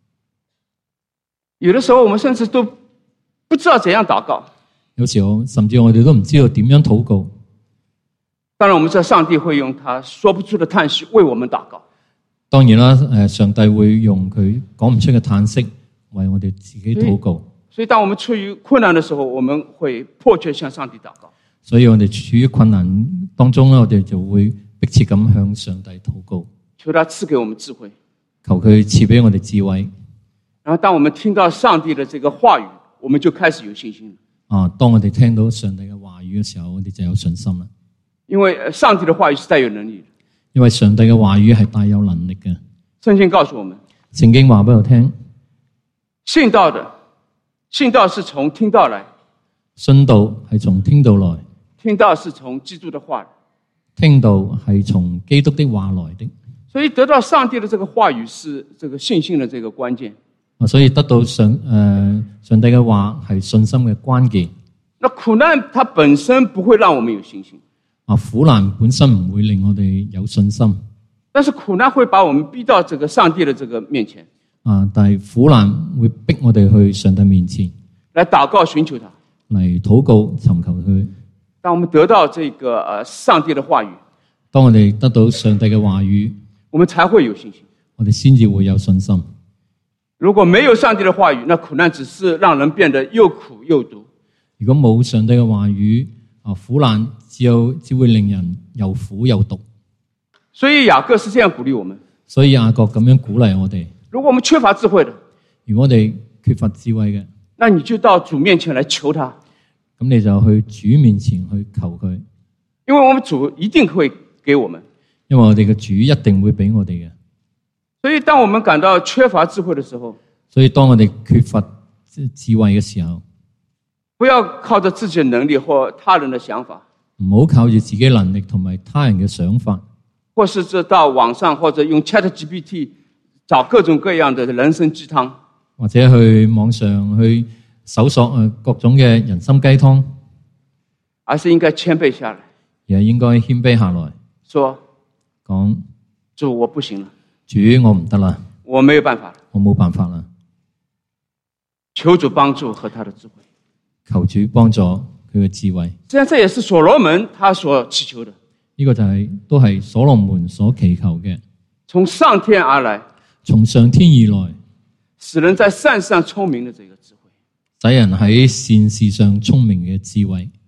有的時候我們甚至都不知道怎樣禱告。 有時候甚至我哋都唔知道點樣禱告。 當然我們知道上帝會用他說不出的嘆息為我們禱告。 當然啦，上帝會用佢講唔出嘅嘆息為我哋自己禱告。 所以當我們處於困難的時候，我們會迫切向上帝禱告。 所以我哋處於困難當中咧，我哋就會迫切咁向上帝禱告， 求他賜給我們智慧， 求佢賜俾我哋智慧。 然後當我們聽到上帝的這個話語，我們就開始有信心了。 當我哋聽到上帝嘅話語嘅時候，我哋就有信心啦。 因為上帝的話語是帶有能力的。 因為上帝嘅話語係帶有能力嘅。 聖經告訴我們， 聖經話俾我聽， 信道是從聽道來， 信道係從聽道來， 聽道是從基督的話來， 聽道係從基督的話來的。 所以得到上帝的這個話語是這個信心的這個關鍵。 所以得到上帝嘅話係信心嘅關鍵。 那苦難它本身不會讓我們有信心。 苦難本身唔會令我哋有信心， 但是苦難會把我們逼到這個上帝的這個面前。 但係苦難會逼我哋去上帝面前， 來禱告尋求他， 嚟禱告尋求佢。 當我們得到這個上帝的話語， 當我哋得到上帝嘅話語， 我們才會有信心。 我哋先至會有信心。 如果沒有上帝的話語，那苦難只是讓人變得又苦又毒。 如果冇上帝嘅話語，苦難只會令人又苦又毒。 所以雅各是這樣鼓勵我們。 所以雅各咁樣鼓勵我哋。 如果我們缺乏智慧的， 如果我哋缺乏智慧嘅， 那你就到主面前來求他。 咁你就去主面前去求佢。 因為我們主一定會給我們。 因為我哋嘅主一定會俾我哋嘅。 所以當我們感到缺乏智慧的時候， 所以當我哋缺乏智慧嘅時候， 不要靠着自己的能力或他人的想法， 唔好靠住自己能力同埋他人嘅想法， 或是到網上或者用 ChatGPT 找各種各樣的人生雞湯， 或者去網上去搜索各種嘅人參雞湯， 而是應該謙卑下來， 而係應該謙卑下來，講主我不行了， 主我唔得啦， 我沒有辦法了， 我冇辦法啦， 求主幫助和他的智慧， 求主幫助佢嘅智慧。 實際上這也是所羅門他所祈求的， 呢個就都係所羅門所祈求嘅， 從上天而來， 從上天而來， 使人在善事上聰明的這個智慧， 使人喺善事上聰明嘅智慧。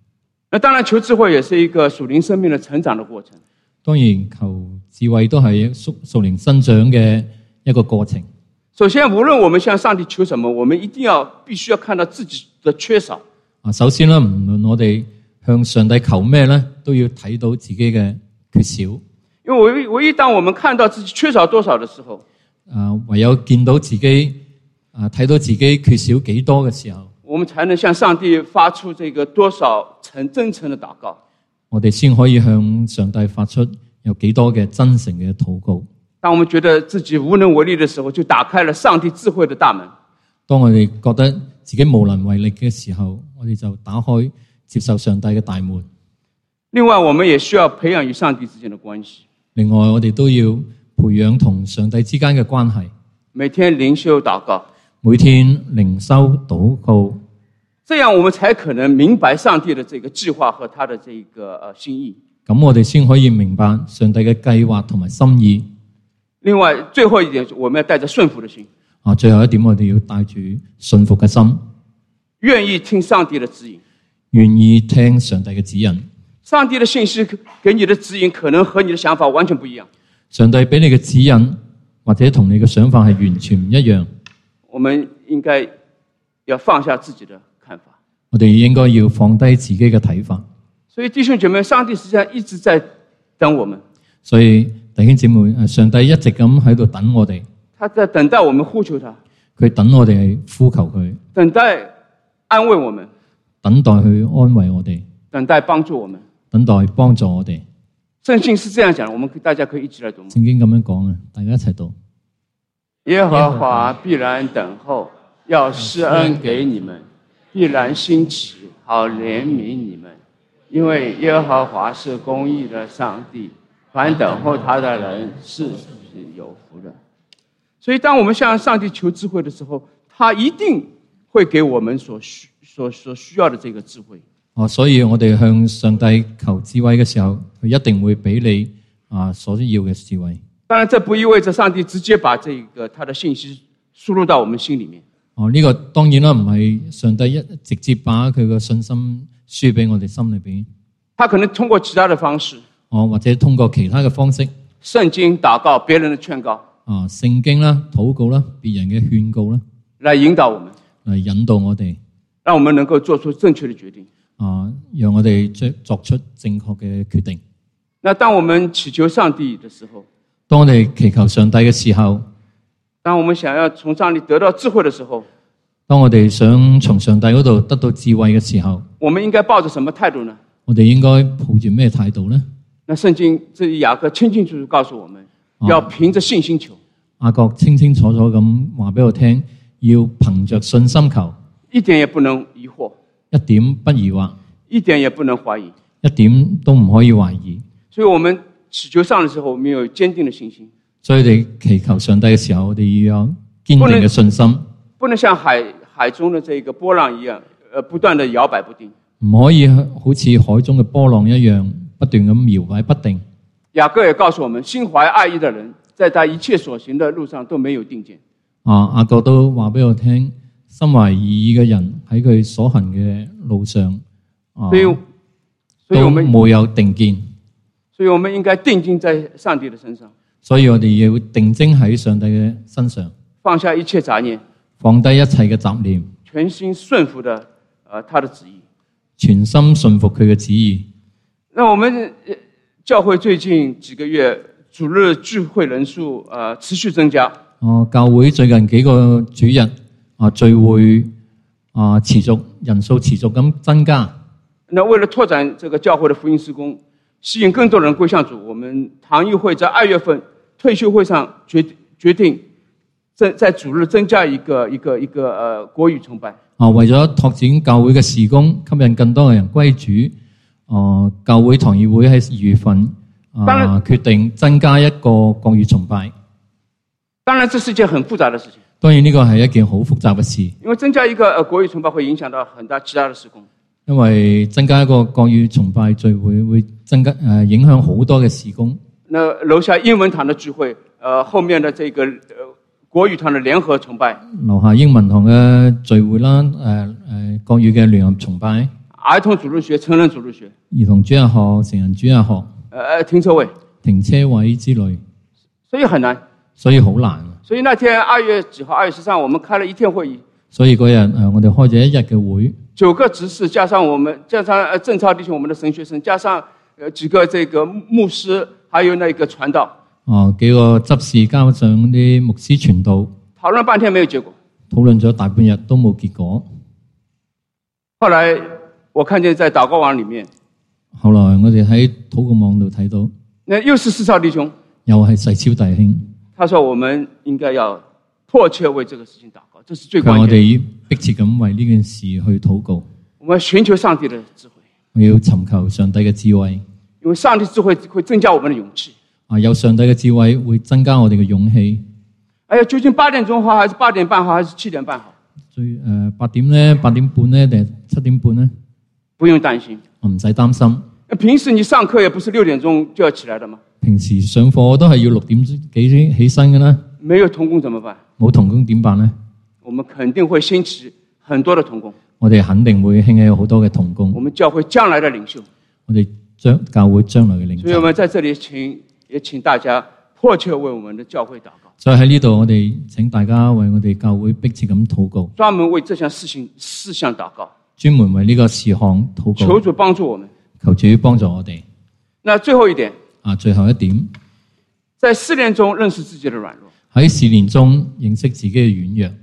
那當然求智慧也是一個屬靈生命的成長的過程。 當然求智慧都係屬靈生長嘅一個過程。 首先，無論我們向上帝求什麼，我們必須要看到自己的缺少。 首先咧，唔論我哋向上帝求咩咧，都要睇到自己嘅缺少。 因為唯一當我們看到自己缺少多少的時候， 唯有見到自己睇到自己缺少幾多嘅時候， 我們才能向上帝發出這個多少真誠的禱告。 我哋先可以向上帝發出有幾多嘅真誠嘅禱告。 當我們覺得自己無能為力的時候，就打開了上帝智慧的大門。 當我哋覺得自己無能為力嘅時候，我哋就打開接受上帝嘅大門。 另外，我們也需要培養與上帝之間的關係。 另外，我哋都要培養同上帝之間嘅關係。 每天靈修禱告， 每天靈修禱告， 這樣我們才可能明白上帝的這個計劃和他的這個心意。 咁我哋先可以明白上帝嘅計劃同埋心意。 另外，最後一點，我們要帶着順服的心。 最後一點，我哋要帶住順服嘅心， 願意聽上帝的指引， 願意聽上帝嘅指引。 上帝的信息給你的指引，可能和你的想法完全不一樣。 上帝俾你嘅指引，或者同你嘅想法係完全唔一樣。 我們應該要放下自己的看法。 我哋應該要放低自己嘅睇法。 所以弟兄姐妹，上帝實際上一直在等我們。 所以弟兄姊妹，上帝一直咁喺度等我哋。 他在等待我們呼求他， 佢等我哋呼求佢， 等待安慰我們， 等待去安慰我哋， 等待幫助我們， 等待幫助我哋。 聖經是這樣講，我們大家可以一起來讀。 聖經咁樣講啊，大家一齊讀。 耶和華必然等候，要施恩給你們，必然興起，好憐憫你們，因為耶和華是公義的上帝，凡等候他的人是有福的。所以當我們向上帝求智慧的時候，他一定會給我們所需要的這個智慧。 所以我哋向上帝求智慧嘅時候，佢一定會俾你所要嘅智慧。 當然，這不意味着上帝直接把這個他的信息輸入到我們心裡面。 呢個當然啦，唔係上帝直接把佢嘅信心輸俾我哋心裏邊。 他可能通過其他的方式， 或者通過其他嘅方式， 聖經、禱告、別人的勸告， 聖經啦、禱告啦、別人嘅勸告啦， 來引導我們， 嚟引導我哋， 讓我們能夠做出正確的決定。 讓我哋作出正確嘅決定。 那當我們祈求上帝的時候， 當我哋祈求上帝嘅時候， 當我們想要從上帝得到智慧的時候， 當我哋想從上帝嗰度得到智慧嘅時候， 我們應該抱着什麼態度呢？ 我哋應該抱住咩態度呢？ 那聖經這裡雅各清清楚楚告訴我們，要憑着信心求。 雅各清清楚楚咁話俾我聽，要憑着信心求， 一點也不能疑惑， 一點不疑惑， 一點也不能懷疑， 一點都唔可以懷疑。 所以我們祈求上的時候，我們有堅定的信心。 所以你祈求上帝嘅時候，我哋要有堅定嘅信心， 不能像海中的這個波浪一樣，不斷的搖擺不定。 唔可以好似海中嘅波浪一樣，不斷咁搖擺不定。 雅各也告訴我們，心懷愛意的人，在他一切所行的路上都沒有定見。 雅各都話俾我聽，心懷二意嘅人喺佢所行嘅路上， 所以我們冇有定見。 所以我們應該定睛在上帝的身上。 所以我哋要定睛喺上帝嘅身上， 放下一切雜念， 放低一切嘅雜念， 全心順服的他的旨意， 全心順服佢嘅旨意。 那我們教會最近幾個月主日聚會人數持續增加。 教會最近幾個主日聚會持續人數持續咁增加。 那為了拓展這個教會的福音事工，吸引更多人歸向主，我們堂議會在2月份退休會上決定在主日增加一個國語崇拜。為咗拓展教會嘅事工，吸引更多嘅人歸主，教會堂議會喺2月份決定增加一個國語崇拜。 當然，這是一件很複雜的事情。 當然呢個係一件好複雜嘅事， 因為增加一個國語崇拜會影響到很大其他的事工。 因為增加一個國語崇拜聚會會增加影響好多嘅事工。 那樓下英文堂的聚會，後面的這個國語堂的聯合崇拜。 樓下英文堂嘅聚會啦，國語嘅聯合崇拜。 兒童主日學、成人主日學、 兒童主日學、成人主日學、 停車位， 停車位之類， 所以很難。 所以好難。 所以那天2月幾號、2月13號，我們開了一天會議。 所以嗰日我哋開咗一日嘅會 ，9個執事加上鄭超弟兄，我們的神學生，加上幾個這個牧師，還有那個傳道。 幾個執事加上啲牧師傳道， 討論半天沒有結果。 討論咗大半日都冇結果。 後來我看見在禱告網裡面， 後來我哋喺禱告網度睇到， 那又是世超弟兄， 又係世超弟兄。 他說我們應該要迫切為這個事情禱告，這是最關鍵的。 我哋要迫切咁為呢件事去禱告。 我們尋求上帝的智慧， 我要尋求上帝嘅智慧， 因為上帝智慧會增加我們的勇氣。 有上帝嘅智慧會增加我哋嘅勇氣。 哎呀，究竟8點鐘好，還是8點半好，還是7點半好？ 8點呢？8點半呢？定係7點半呢？ 不用擔心， 我唔使擔心。 平時你上課也不是6點鐘就要起來的嘛？ 平時上課都係要6點幾起身嘅啦。 沒有同工怎麼辦？冇同工點辦呢？ 我們肯定會興起很多的同工。 我哋肯定會興起好多嘅同工。 我們教會將來的領袖。 我哋教會將來嘅領袖。 所以我們在這裡也請大家迫切為我們的教會禱告。 所以喺呢度，我哋請大家為我哋教會迫切咁禱告。 專門為這項事項禱告。 專門為呢個事項禱告。 求主幫助我們。 求主幫助我哋。 那最後一點。 最後一點。 在試煉中認識自己的軟弱。 喺試煉中認識自己嘅軟弱。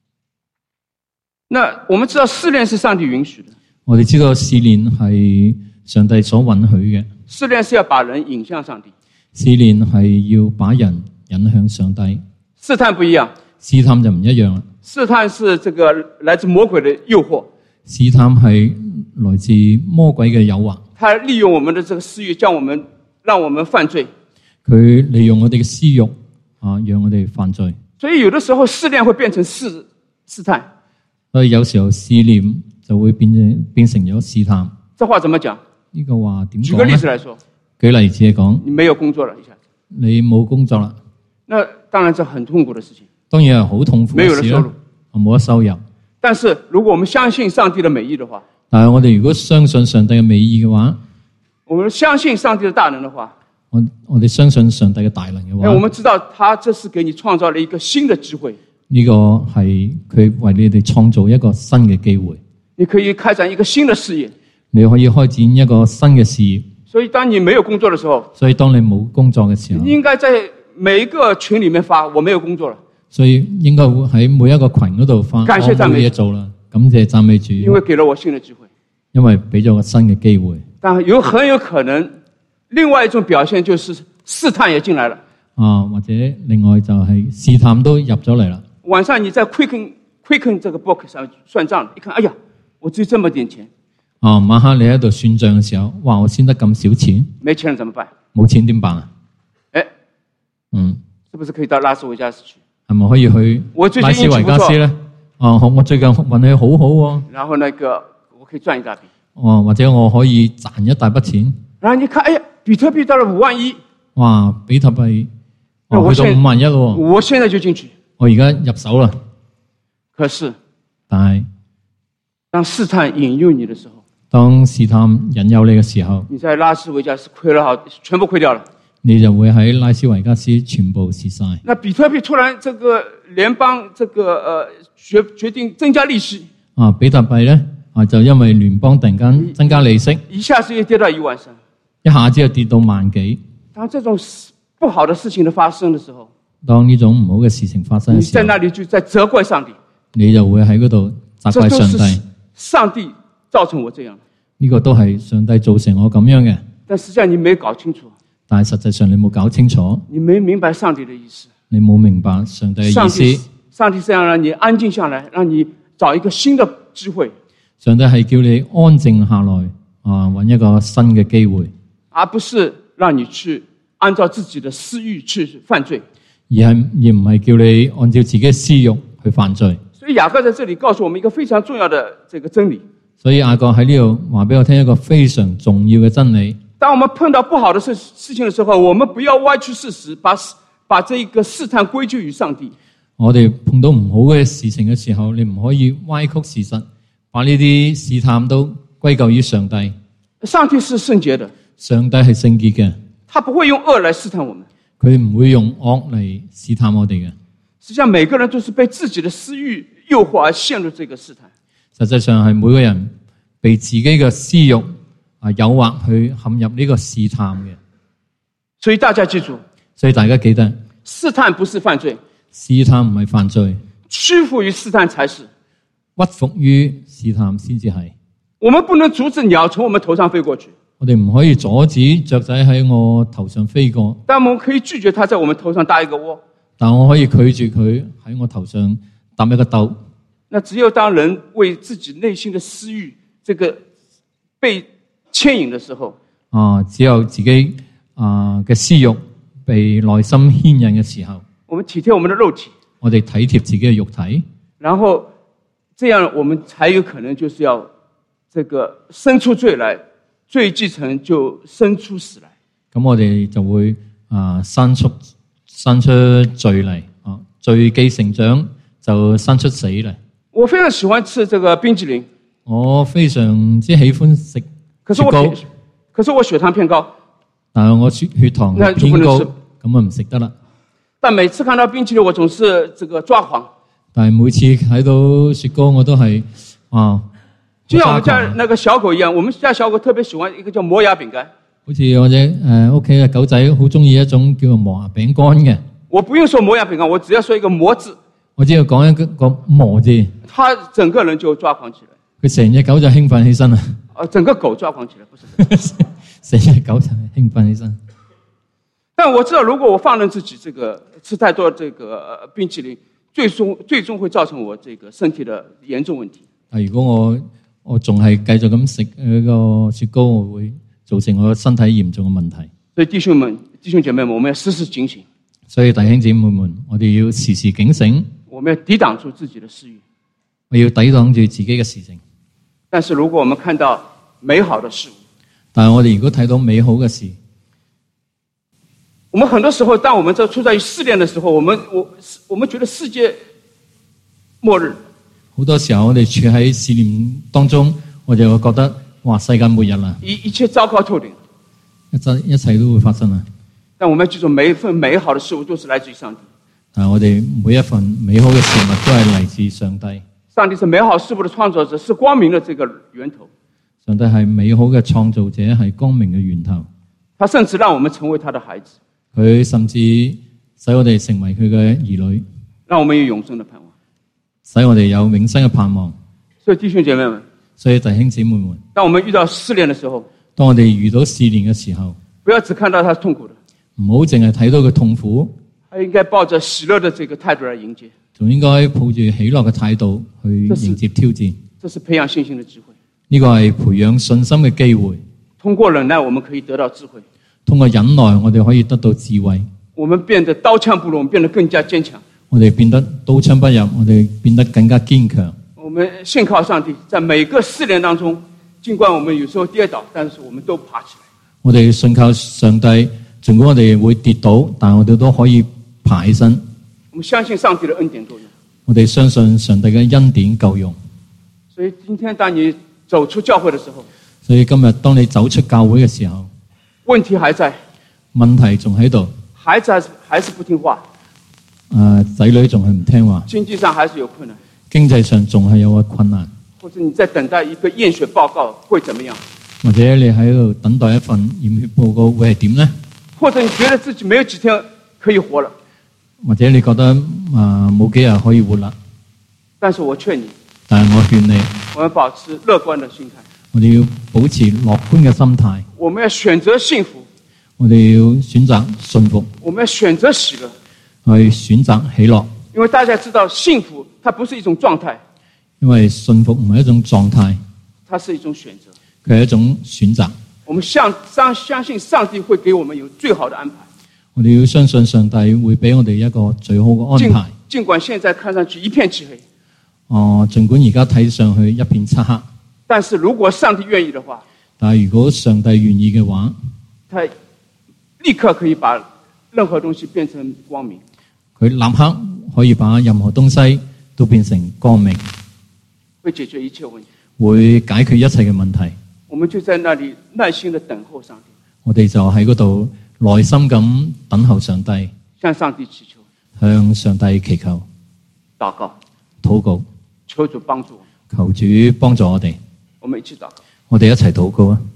那我們知道試煉是上帝允許的。 我哋知道試煉係上帝所允許嘅。 試煉是要把人引向上帝。 試煉係要把人引向上帝。 試探不一樣。 試探就唔一樣啦。 試探是這個來自魔鬼的誘惑。 試探係來自魔鬼嘅誘惑。 他利用我們的這個私欲，讓我們犯罪。 佢利用我哋嘅私欲讓我哋犯罪。 所以有的時候試煉會變成試探。 所以有時候試煉就會變成咗試探。 這話怎麼講？ 呢個話點講呢？ 舉個例子來說。 舉例子嚟講， 你沒有工作了，一下子。 你冇工作啦。 那當然是很痛苦的事情。 當然係好痛苦嘅事啦。 沒有了收入。 冇得收入。 但是如果我們相信上帝的美意的話， 但係我哋如果相信上帝嘅美意嘅話， 我們相信上帝的大能的話， 我哋相信上帝嘅大能嘅話， 我們知道他這是給你創造了一個新的機會。 呢個係佢為你哋創造一個新嘅機會。 你可以開展一個新的事業。 你可以開展一個新嘅事業。 所以當你沒有工作的時候， 所以當你冇工作嘅時候， 你應該在每一個群裡面發我沒有工作了。所以應該會喺每一個群嗰度發， 感謝讚美嘢做啦，感謝讚美主， 因為給了我新的機會， 因為俾咗個新嘅機會。 但很有可能，另外一種表現就是試探也進來了。 或者另外就係試探都入咗嚟啦。 晚上你在 Quicken 這個 book 上算賬，一看，哎呀，我只有這麼點錢。 晚黑你喺度算賬嘅時候，哇！我先得咁少錢， 沒錢了怎麼辦？ 冇錢點辦啊？ 是不是可以到拉斯維加斯去？ 係咪可以去拉斯維加斯咧？我最近運氣好好喎。 然後那個我可以賺一大筆。 或者我可以賺一大筆錢。 然後你看，哎呀，比特幣到了5萬1。 哇！比特幣去到5萬1咯。 我現在就進去。 我而家入手啦。 可是， 但係當試探引誘你的時候， 當試探引誘你嘅時候， 你在拉斯維加斯虧了好，全部虧掉了。 你就會喺拉斯維加斯全部蝕晒。 那比特幣突然這個聯邦這個決定增加利息。 比特幣咧就因為聯邦突然間增加利息， 一下子又跌到1萬3， 一下子又跌到1萬幾。 當這種不好的事情的發生的時候， 當呢種唔好嘅事情發生嘅時候， 你在那裡就在責怪上帝， 你就會喺嗰度責怪上帝。 上帝造成我這樣， 呢個都係上帝造成我咁樣嘅。 但實際上你沒搞清楚。 但係實際上你冇搞清楚， 你沒明白上帝的意思， 你冇明白上帝嘅意思。 上帝是要讓你安靜下來，讓你找一個新的機會。上帝係叫你安靜下來，揾一個新嘅機會，而不是讓你去按照自己的私欲去犯罪，而唔係叫你按照自己嘅私欲去犯罪。所以雅各在這裡告訴我們一個非常重要的這個真理。所以雅各喺呢度話俾我聽一個非常重要嘅真理。當我們碰到不好的事情的時候，我們不要歪曲事實，把這個試探歸咎於上帝。我哋碰到唔好嘅事情嘅時候，你唔可以歪曲事實，把呢啲試探都歸咎於上帝。 上帝是聖潔的， 上帝係聖潔嘅， 他不會用惡來試探我們。 佢唔會用惡嚟試探我哋嘅。 實際上每個人都是被自己的私欲誘惑而陷入這個試探。 實際上係每個人被自己嘅私欲誘惑去陷入呢個試探嘅。 所以大家記住， 所以大家記得， 試探不是犯罪， 試探唔係犯罪， 屈服於試探才是。 屈服於試探先至係。 我們不能阻止鳥從我們頭上飛過去， 我哋唔可以阻止雀仔喺我頭上飛過， 但我們可以拒絕它在我們頭上搭一個窩。 但我可以拒絕佢喺我頭上搭一個竇。 那只有當人為自己內心的私欲這個被牽引的時候， 只有自己嘅私欲被內心牽引嘅時候， 我們體貼我們的肉體， 我哋體貼自己嘅肉體， 然後這樣我們才有可能就是要這個生出罪來，罪既成就生出死來。 咁我哋就會生出罪嚟，罪既成長就生出死嚟。 我非常喜歡吃這個冰淇淋， 我非常之喜歡食雪糕， 可是我血糖偏高， 但係我血糖偏高，咁唔食得啦。 但每次看到冰淇淋，我總是這個抓狂。 但係每次睇到雪糕，我都係就像我們家那個小狗一樣，我們家小狗特別喜歡一個叫磨牙餅乾。 好似我哋屋企嘅狗仔好中意一種叫做磨牙餅乾嘅。 我不用說磨牙餅乾，我只要說一個磨字， 我只要講一個磨字， 它整個人就抓狂起來。 佢成隻狗就興奮起身啦。 整個狗抓狂起來，不是成隻狗就興奮起身。 但我知道，如果我放任自己這個吃太多這個冰淇淋，最終會造成我這個身體的嚴重問題。 但如果我仲係繼續咁食個雪糕，我會造成我身體嚴重嘅問題。 所以弟兄姐妹們，我們要時時警醒。 所以弟兄姊妹們，我哋要時時警醒。 我們要抵擋住自己的私欲。 我要抵擋住自己嘅事情。 但是如果我們看到美好的事物， 但係我哋如果睇到美好嘅事， 我們很多時候，當我們在處在於試煉的時候，我們覺得世界末日。 好多時候我哋處喺試煉當中，我就會覺得哇，世界末日啦， 一切糟糕透頂， 一切都會發生啦。 但我們要記住，每一份美好的事物都是來自於上帝。 但係我哋每一份美好嘅事物都係嚟自上帝。 上帝是美好事物的創造者，是光明的這個源頭。 上帝係美好嘅創造者，係光明嘅源頭。 他甚至讓我們成為他的孩子。 佢甚至使我哋成為佢嘅兒女， 讓我們有永生的盼望， 使我哋有永生嘅盼望。 所以弟兄姐妹們， 所以弟兄姊妹們， 當我們遇到試煉的時候， 當我哋遇到試煉嘅時候， 不要只看到他是痛苦的， 唔好淨係睇到佢痛苦， 還應該抱着喜樂的這個態度來迎接， 仲應該抱住喜樂嘅態度去迎接挑戰。 這是培養信心的機會， 呢個係培養信心嘅機會。 通過忍耐，我們可以得到智慧。 通過忍耐，我哋可以得到智慧。 我們變得刀槍不入，我們變得更加堅強。 我哋變得刀槍不入，我哋變得更加堅強。 我們信靠上帝，在每個試煉當中，儘管我們有時候跌倒，但是我們都爬起來。 我哋信靠上帝，儘管我哋會跌倒，但我哋都可以爬起身。 我們相信上帝的恩典夠用。 我哋相信上帝嘅恩典夠用。 所以今天當你走出教會的時候， 所以今日當你走出教會嘅時候， 問題還在， 問題仲喺度， 孩子還是不聽話， 仔女仲係唔聽話， 經濟上還是有困難， 經濟上仲係有個困難， 或者你在等待一個驗血報告會怎麼樣？ 或者你喺度等待一份驗血報告會係點呢？ 或者你覺得自己沒有幾天可以活了， 或者你覺得冇幾日可以活啦？ 但是我勸你， 但係我勸你， 我們保持樂觀的心態， 我哋要保持樂觀嘅心態。 我們要選擇幸福， 我哋要選擇信服， 我們要選擇喜樂， 去選擇喜樂。 因為大家知道幸福它不是一種狀態， 因為信服唔係一種狀態， 它是一種選擇， 佢係一種選擇。 我們相信上帝會給我們有最好的安排。 我哋要相信上帝會俾我哋一個最好嘅安排。 儘管現在看上去一片漆黑， 儘管而家睇上去一片漆黑， 但是如果上帝願意的話， 但係如果上帝願意嘅話， 他立刻可以把任何東西變成光明。 佢立刻可以把任何東西都變成光明， 會解決一切問題， 會解決一切嘅問題。 我們就在那裡耐心地等候上帝， 我哋就喺嗰度耐心咁等候上帝， 向上帝祈求、 向上帝祈求、 禱告， 禱告， 求主幫助我們。 求主幫助我哋。 我們一起禱告。 我哋一齊禱告啊！